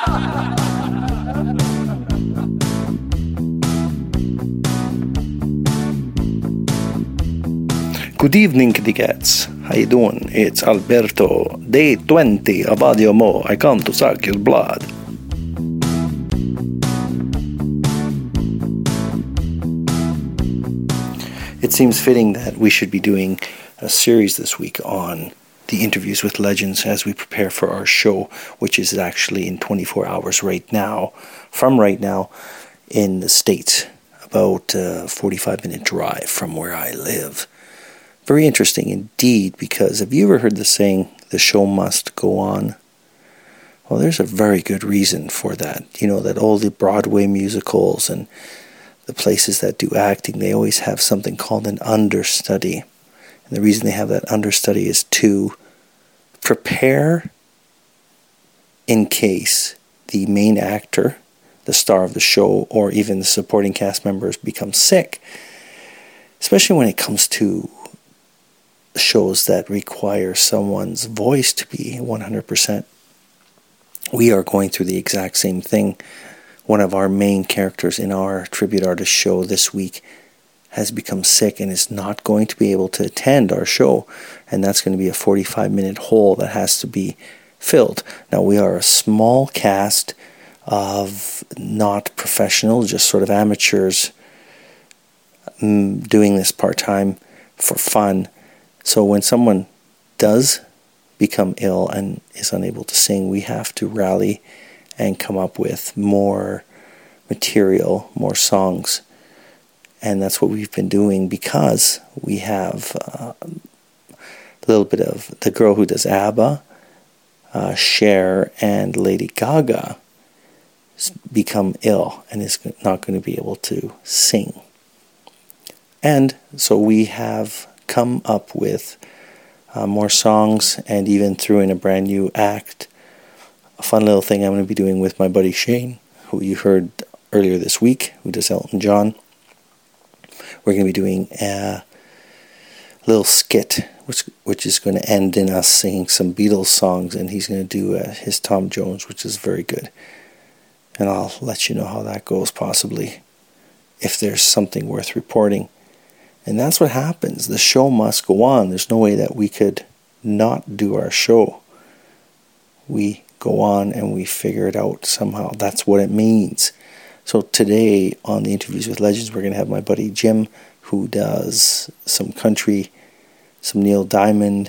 Good evening, kitty cats. How you doing? It's Alberto. Day 20 of Audio Mo. I come to suck your blood. It seems fitting that we should be doing a series this week on the interviews with legends as we prepare for our show, which is actually in 24 hours right now, in the States, about a 45-minute drive from where I live. Very interesting indeed, because have you ever heard the saying, the show must go on? Well, there's a very good reason for that. You know, that all the Broadway musicals and the places that do acting, they always have something called an understudy. And the reason they have that understudy is to prepare in case the main actor, the star of the show, or even the supporting cast members become sick. Especially when it comes to shows that require someone's voice to be 100%. We are going through the exact same thing. One of our main characters in our tribute artist show this week has become sick and is not going to be able to attend our show, and that's going to be a 45-minute hole that has to be filled. Now, we are a small cast of not professional, just sort of amateurs doing this part-time for fun. So when someone does become ill and is unable to sing, we have to rally and come up with more material, more songs. And that's what we've been doing, because we have a little bit of the girl who does ABBA, Cher, and Lady Gaga become ill and is not going to be able to sing. And so we have come up with more songs, and even threw in a brand new act, a fun little thing I'm going to be doing with my buddy Shane, who you heard earlier this week, who does Elton John. We're going to be doing a little skit, which is going to end in us singing some Beatles songs, and he's going to do his Tom Jones, which is very good. And I'll let you know how that goes, possibly, if there's something worth reporting. And that's what happens. The show must go on. There's no way that we could not do our show. We go on and we figure it out somehow. That's what it means. So today on the Interviews with Legends, we're going to have my buddy Jim, who does some country, some Neil Diamond,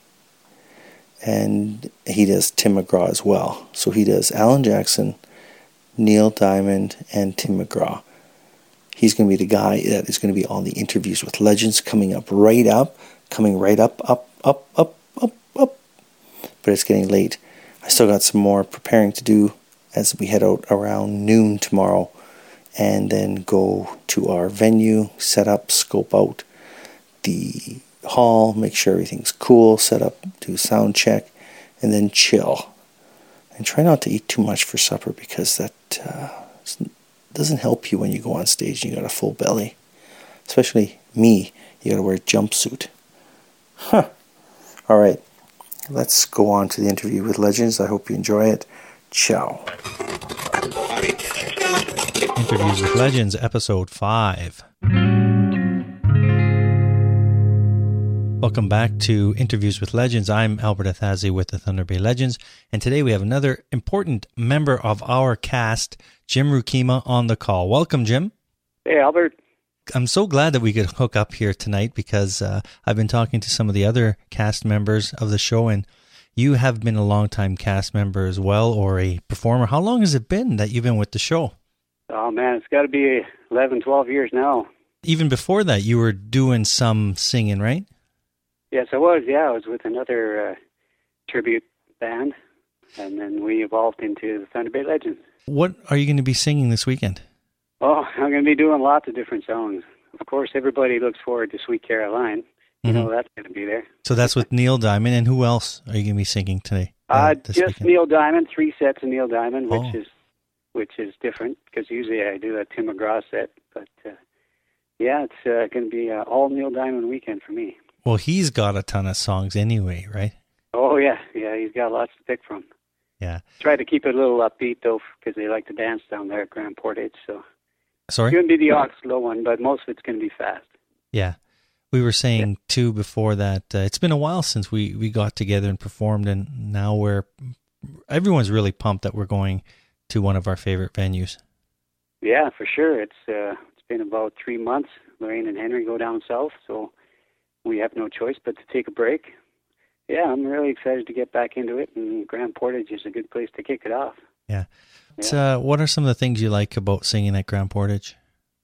and he does Tim McGraw as well. So he does Alan Jackson, Neil Diamond, and Tim McGraw. He's going to be the guy that is going to be on the Interviews with Legends, coming right up. But it's getting late. I still got some more preparing to do as we head out around noon tomorrow, and then go to our venue, set up, scope out the hall, make sure everything's cool, set up, do a sound check, and then chill. And try not to eat too much for supper, because that doesn't help you when you go on stage and you got a full belly. Especially me, you got to wear a jumpsuit. All right, let's go on to the Interview with Legends. I hope you enjoy it. Ciao. Interviews with Legends, Episode 5. Welcome back to Interviews with Legends. I'm Albert Athazi with the Thunder Bay Legends, and today we have another important member of our cast, Jim Rukima, on the call. Welcome, Jim. Hey, Albert. I'm so glad that we could hook up here tonight, because I've been talking to some of the other cast members of the show, and you have been a longtime cast member as well, or a performer. How long has it been that you've been with the show? Oh, man, it's got to be 11, 12 years now. Even before that, you were doing some singing, right? Yes, I was. Yeah, I was with another tribute band, and then we evolved into the Thunder Bay Legends. What are you going to be singing this weekend? Oh, I'm going to be doing lots of different songs. Of course, everybody looks forward to Sweet Caroline. You know that's going to be there. So that's with Neil Diamond, and who else are you going to be singing today? Just weekend? Neil Diamond, 3 sets of Neil Diamond, which is different, because usually I do a Tim McGraw set. But yeah, it's going to be all Neil Diamond weekend for me. Well, he's got a ton of songs anyway, right? Oh, yeah. Yeah, he's got lots to pick from. Yeah. Try to keep it a little upbeat, though, because they like to dance down there at Grand Portage. So Sorry? it's going to be the odd slow one, but most of it's going to be fast. Yeah. We were saying, too, before that it's been a while since we got together and performed, and now everyone's really pumped that we're going to one of our favorite venues. Yeah, for sure. It's been about 3 months. Lorraine and Henry go down south, so we have no choice but to take a break. Yeah, I'm really excited to get back into it, and Grand Portage is a good place to kick it off. Yeah. So, what are some of the things you like about singing at Grand Portage?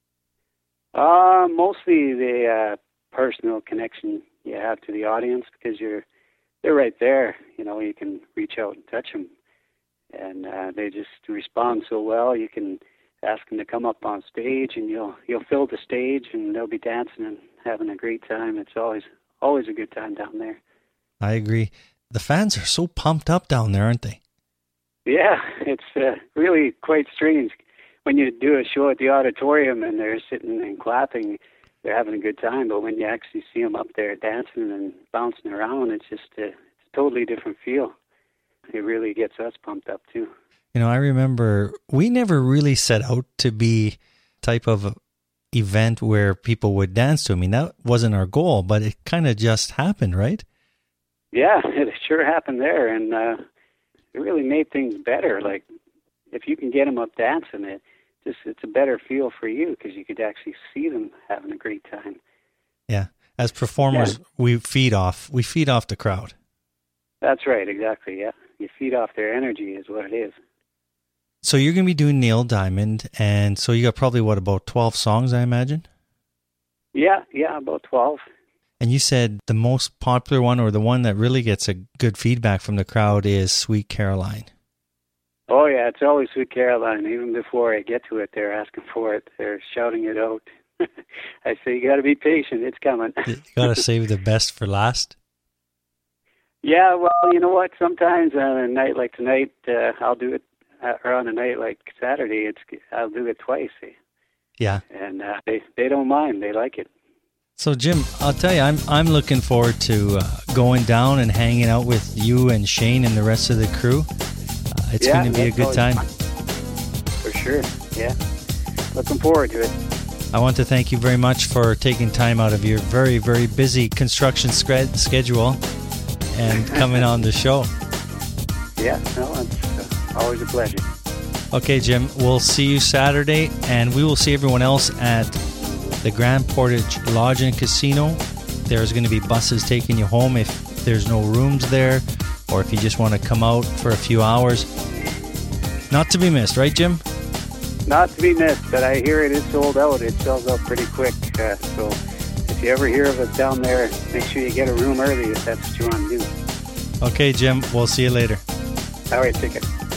Mostly the personal connection you have to the audience, because they're right there. You know, you can reach out and touch them, and they just respond so well. You can ask them to come up on stage, and you'll fill the stage, and they'll be dancing and having a great time. It's always a good time down there. I agree. The fans are so pumped up down there, aren't they? Yeah, it's really quite strange. When you do a show at the auditorium and they're sitting and clapping, they're having a good time. But when you actually see them up there dancing and bouncing around, it's just it's a totally different feel. It really gets us pumped up, too. You know, I remember we never really set out to be type of event where people would dance to. I mean, that wasn't our goal, but it kind of just happened, right? Yeah, it sure happened there, and it really made things better. Like, if you can get them up dancing, it's a better feel for you, because you could actually see them having a great time. Yeah, as performers, we feed off the crowd. That's right, exactly. Yeah, you feed off their energy, is what it is. So you're going to be doing Neil Diamond, and so you got probably, about 12 songs, I imagine? Yeah, about 12. And you said the most popular one, or the one that really gets a good feedback from the crowd, is Sweet Caroline. Oh, yeah, it's always Sweet Caroline. Even before I get to it, they're asking for it. They're shouting it out. I say, you got to be patient. It's coming. You got to save the best for last? Yeah, well, you know what? Sometimes on a night like tonight, I'll do it. Or on a night like Saturday, I'll do it twice. Yeah. And they don't mind. They like it. So, Jim, I'll tell you, I'm looking forward to going down and hanging out with you and Shane and the rest of the crew. It's going to be a good time. Fun. For sure, yeah. Looking forward to it. I want to thank you very much for taking time out of your very, very busy construction schedule and coming on the show. Yeah, no, it's always a pleasure. Okay, Jim, we'll see you Saturday, and we will see everyone else at the Grand Portage Lodge and Casino. There's going to be buses taking you home if there's no rooms there, or if you just want to come out for a few hours. Not to be missed, right, Jim? Not to be missed, but I hear it is sold out. It sells out pretty quick. So if you ever hear of us down there, make sure you get a room early if that's what you want to do. Okay, Jim, we'll see you later. All right, take it.